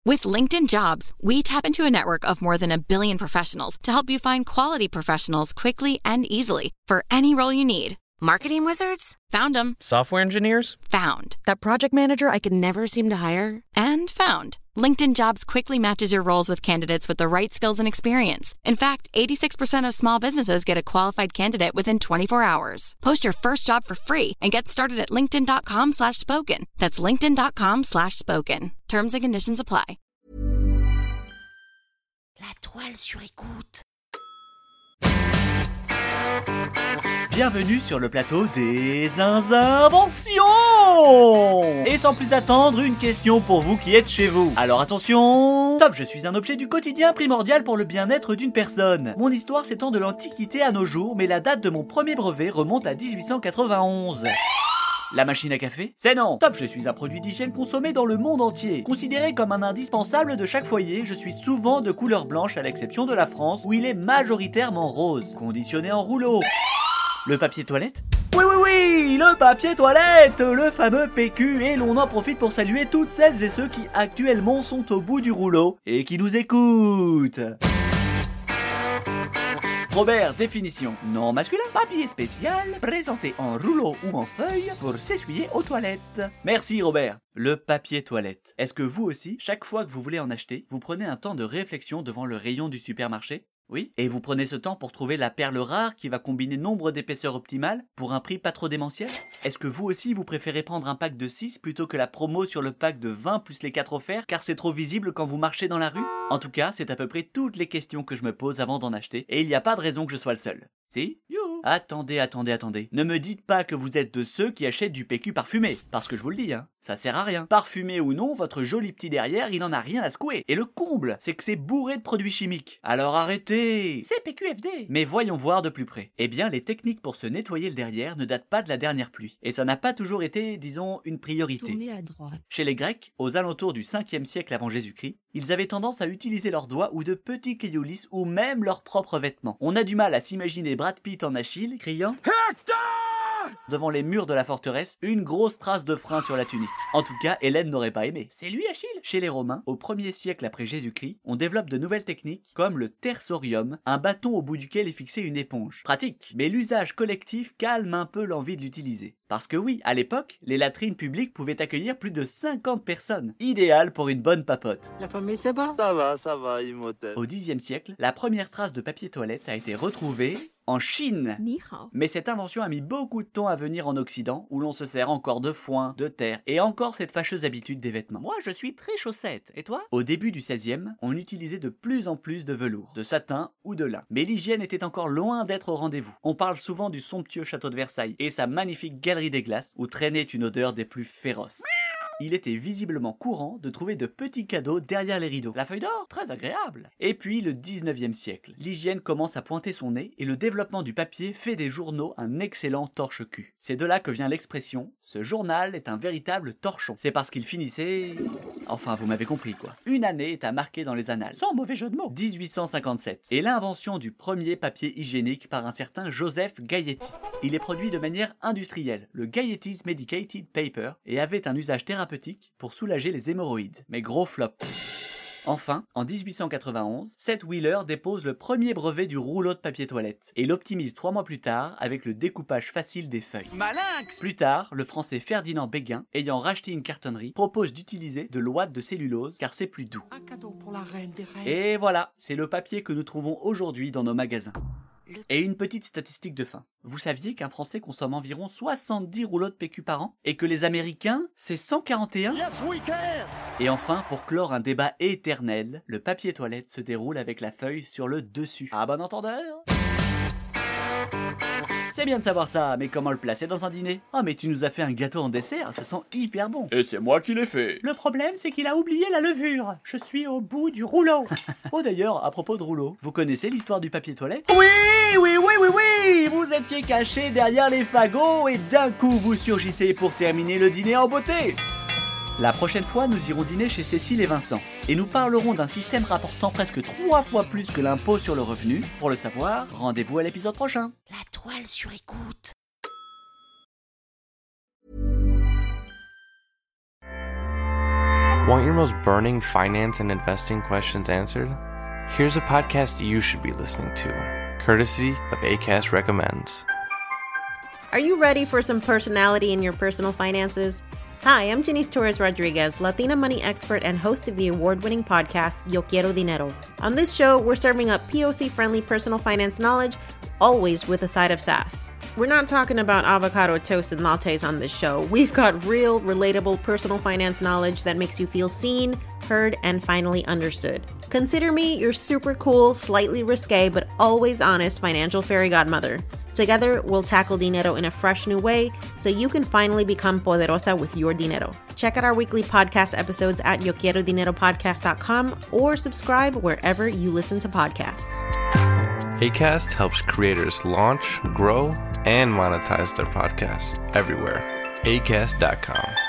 With LinkedIn Jobs, we tap into a network of more than 1 billion professionals to help you find quality professionals quickly and easily for any role you need. Marketing wizards? Found them. Software engineers? Found. That project manager I could never seem to hire? And found. LinkedIn Jobs quickly matches your roles with candidates with the right skills and experience. In fact, 86% of small businesses get a qualified candidate within 24 hours. Post your first job for free and get started at linkedin.com/spoken. That's linkedin.com/spoken. Terms and conditions apply. La toile sur écoute. Bienvenue sur le plateau des inventions. Et sans plus attendre, une question pour vous qui êtes chez vous. Alors attention. Top, je suis un objet du quotidien primordial pour le bien-être d'une personne. Mon histoire s'étend de l'Antiquité à nos jours, mais la date de mon premier brevet remonte à 1891. La machine à café? C'est non. Top, je suis un produit d'hygiène consommé dans le monde entier. Considéré comme un indispensable de chaque foyer, je suis souvent de couleur blanche à l'exception de la France où il est majoritairement rose. Conditionné en rouleau. Le papier toilette? Oui, le papier toilette, le fameux PQ, et l'on en profite pour saluer toutes celles et ceux qui actuellement sont au bout du rouleau et qui nous écoutent. Robert, définition. Non masculin, papier spécial, présenté en rouleau ou en feuille pour s'essuyer aux toilettes. Merci Robert. Le papier toilette. Est-ce que vous aussi, chaque fois que vous voulez en acheter, vous prenez un temps de réflexion devant le rayon du supermarché? Oui, et vous prenez ce temps pour trouver la perle rare qui va combiner nombre d'épaisseurs optimales pour un prix pas trop démentiel? Est-ce que vous aussi vous préférez prendre un pack de 6 plutôt que la promo sur le pack de 20 plus les 4 offerts car c'est trop visible quand vous marchez dans la rue? En tout cas, c'est à peu près toutes les questions que je me pose avant d'en acheter et il n'y a pas de raison que je sois le seul. Si? Youhou! Attendez. Ne me dites pas que vous êtes de ceux qui achètent du PQ parfumé, parce que je vous le dis, ça sert à rien. Parfumé ou non, votre joli petit derrière, il en a rien à secouer. Et le comble, c'est que c'est bourré de produits chimiques. Alors arrêtez! C'est PQFD! Mais voyons voir de plus près. Eh bien, les techniques pour se nettoyer le derrière ne datent pas de la dernière pluie. Et ça n'a pas toujours été, disons, une priorité. Tournez à droite. Chez les Grecs, aux alentours du 5e siècle avant Jésus-Christ, ils avaient tendance à utiliser leurs doigts ou de petits cailloux lisses ou même leurs propres vêtements. On a du mal à s'imaginer Brad Pitt en Achille criant devant les murs de la forteresse, une grosse trace de frein sur la tunique. En tout cas, Hélène n'aurait pas aimé. C'est lui Achille. Chez les Romains, au 1er siècle après Jésus-Christ, on développe de nouvelles techniques comme le tersorium, un bâton au bout duquel est fixée une éponge. Pratique, mais l'usage collectif calme un peu l'envie de l'utiliser. Parce que oui, à l'époque, les latrines publiques pouvaient accueillir plus de 50 personnes. Idéal pour une bonne papote. La famille, c'est bon? Ça va, Imhotep. Au 10e siècle, la première trace de papier toilette a été retrouvée en Chine. Ni hao. Mais cette invention a mis beaucoup de temps à venir en Occident, où l'on se sert encore de foin, de terre, et encore cette fâcheuse habitude des vêtements. Moi, je suis très chaussette, et toi? Au début du 16e, on utilisait de plus en plus de velours, de satin ou de lin. Mais l'hygiène était encore loin d'être au rendez-vous. On parle souvent du somptueux château de Versailles, et sa magnifique galerie des glaces, où traînait une odeur des plus féroces. Il était visiblement courant de trouver de petits cadeaux derrière les rideaux. La feuille d'or, très agréable. Et puis le 19e siècle. L'hygiène commence à pointer son nez et le développement du papier fait des journaux un excellent torche-cul. C'est de là que vient l'expression « ce journal est un véritable torchon ». C'est parce qu'il finissait... Enfin, vous m'avez compris quoi. Une année est à marquer dans les annales. Sans mauvais jeu de mots. 1857. Et l'invention du premier papier hygiénique par un certain Joseph Gayeti. Il est produit de manière industrielle, le Gayeti's Medicated Paper, et avait un usage thérapeutique pour soulager les hémorroïdes. Mais gros flop. Enfin, en 1891, Seth Wheeler dépose le premier brevet du rouleau de papier toilette et l'optimise 3 mois plus tard avec le découpage facile des feuilles. Malinx! Plus tard, le français Ferdinand Béguin, ayant racheté une cartonnerie, propose d'utiliser de l'ouate de cellulose car c'est plus doux. Un cadeau pour la reine des reines. Et voilà, c'est le papier que nous trouvons aujourd'hui dans nos magasins. Et une petite statistique de fin. Vous saviez qu'un Français consomme environ 70 rouleaux de PQ par an et que les Américains, c'est 141? Et enfin, pour clore un débat éternel, le papier toilette se déroule avec la feuille sur le dessus. À bon entendeur? C'est bien de savoir ça, mais comment le placer dans un dîner? Oh, mais tu nous as fait un gâteau en dessert, ça sent hyper bon. Et c'est moi qui l'ai fait. Le problème, c'est qu'il a oublié la levure. Je suis au bout du rouleau. Oh d'ailleurs, à propos de rouleau, vous connaissez l'histoire du papier toilette? Oui. Vous étiez caché derrière les fagots et d'un coup vous surgissez pour terminer le dîner en beauté. La prochaine fois, nous irons dîner chez Cécile et Vincent et nous parlerons d'un système rapportant presque 3 fois plus que l'impôt sur le revenu. Pour le savoir, rendez-vous à l'épisode prochain. La toile sur écoute. Want your most burning finance and investing questions answered? Here's a podcast you should be listening to, courtesy of Acast Recommends. Are you ready for some personality in your personal finances? Hi, I'm Janice Torres Rodriguez, Latina money expert and host of the award-winning podcast, Yo Quiero Dinero. On this show, we're serving up POC-friendly personal finance knowledge, always with a side of sass. We're not talking about avocado toast and lattes on this show. We've got real, relatable personal finance knowledge that makes you feel seen, heard, and finally understood. Consider me your super cool, slightly risque, but always honest financial fairy godmother. Together, we'll tackle dinero in a fresh new way so you can finally become poderosa with your dinero. Check out our weekly podcast episodes at YoQuieroDineroPodcast.com or subscribe wherever you listen to podcasts. Acast helps creators launch, grow, and monetize their podcasts everywhere. Acast.com.